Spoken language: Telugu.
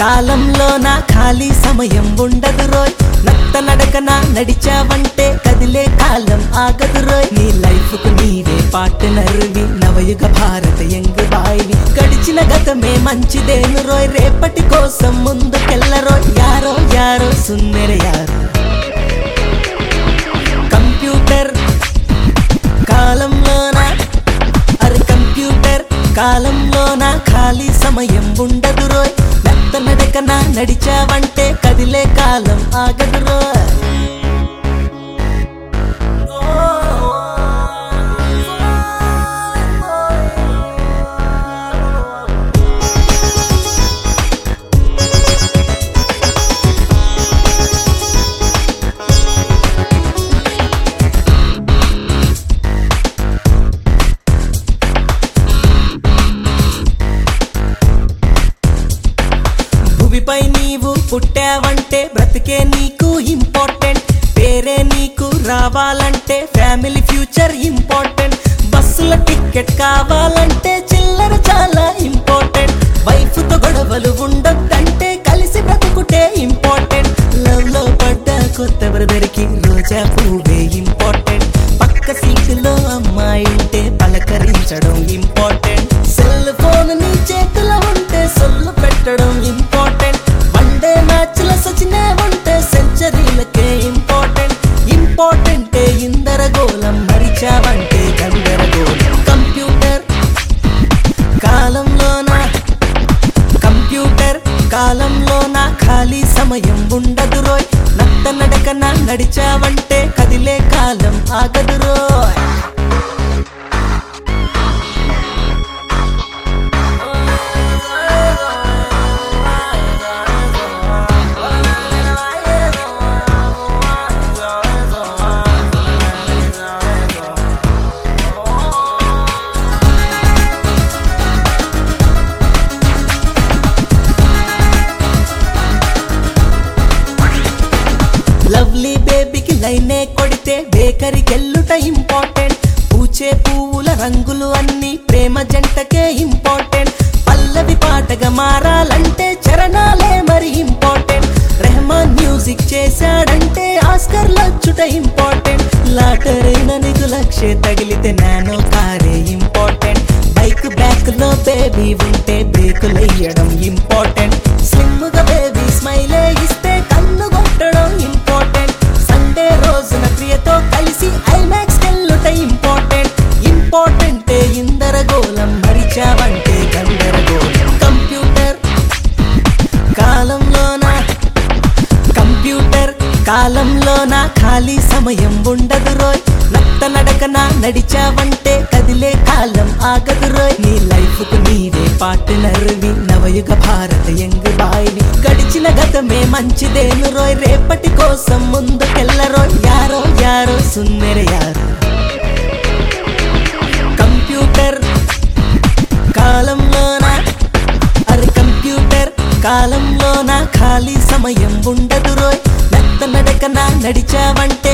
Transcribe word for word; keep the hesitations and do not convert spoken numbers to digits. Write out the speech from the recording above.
కాలంలో నా ఖాళీ సమయం ఉండదు రోయ్, నత్త నడకన నడిచావంటే కదిలే కాలం ఆగదు రోయ్. నీ లైఫ్ కు నీవే పార్ట్నర్వి, నవయుగ భారత యంగ్ బాయ్వి. గడిచిన గతమే మంచిదేను రోయ్, రేపటి కోసం ముందుకెళ్ళరోయ్. యారో యారో సున్నెర యారో కంప్యూటర్ కాలంలోన, అరే కంప్యూటర్ కాలంలోన ఖాళీ సమయం ఉండదు రోయ్, నత్త నడకన నడిచావంటే కదిలే కాలం ఆగదు రోయ్. భూమిపై నీవు పుట్టావంటే బ్రతికే నీకు ఇంపార్టెంట్, పేరే నీకు రావాలంటే ఫ్యామిలీ ఫ్యూచర్ ఇంపార్టెంట్. బస్సుల టికెట్ కావాలంటే చిల్లర చాలా ఇంపార్టెంట్. వైఫ్ తో గొడవలు ఉండొద్దంటే కలిసి బ్రతుకుటే ఇంపార్టెంట్. లవ్ లో పడ్డ కొత్త బ్రదర్ కి రోజా పువ్వే ఇంపార్టెంట్. పక్క సీటులో అమ్మాయి ఉంటే పలకరించడం ఇంపార్టెంట్. సెల్ ఫోన్ నీ చేతిలో ఉంటే సొల్లు పెట్టడం ఇంపార్టెంట్. వన్డే మ్యాచ్ల సచినే ఉంటే సెంచరీలకే ఇంపార్టెంట్. ఇంపార్టెంటే ఇందరగోళం, మరిచావంటే గందరగోళం. కంప్యూటర్ కాలంలోన, కంప్యూటర్ కాలంలోన ఖాళీ సమయం ఉండదు రోయ్, నత్త నడకన నడిచావంటే కదిలే కాలం ఆగదు రోయ్. లవ్లీ బేబీకి లైనే కొడితే బేకరీకెళ్ళుట ఇంపార్టెంట్. పూచే పువ్వుల రంగులు అన్ని ప్రేమ జంటకే ఇంపార్టెంట్. పల్లవి పాటగా మారాలంటే చరణాలే మరి ఇంపార్టెంట్. రెహమాన్ మ్యూజిక్ చేశాడంటే ఆస్కర్ లచ్చుట ఇంపార్టెంట్. లాటరైన నీకు లక్షే తగిలితే నానో కారే ఇంపార్టెంట్. బైక్ బ్యాక్ లో బేబీ ఉంటే బ్రేకులెయ్యడం ఇంపార్టెంట్. స్లిమ్ గా బేబీ స్మైలే ఇస్తే కన్ను కొట్టడం ఇంపార్టెంట్. సండే రోజున ప్రియతో కలిసి ఐమాక్స్ కెళ్ళుట ఇంపార్టెంట్. ఇంపార్టెంటే ఇందరగోళం, మరిచావంటే గందరగోళం. కంప్యూటర్ కాలంలోన, కంప్యూటర్ కాలంలోన ఖాళీ సమయం ఉండదు రోయ్, నత్త నడకన నడిచావంటే కదిలే కాలం ఆగదు రోయ్. నీ లైఫ్ కు నీవే పార్ట్నర్వి, నవయుగ భారత యంగ్ బాయ్వి. గడిచిన గతమే మంచిదేను రోయ్, రేపటి కోసం ముందుకెళ్ళరోయ్. యారో యారో సున్నెర యారో కంప్యూటర్ కాలంలోన, అరే కంప్యూటర్ కాలంలోన ఖాళీ సమయం ఉండదు రోయ్, నత్త నడకన నడిచావంటే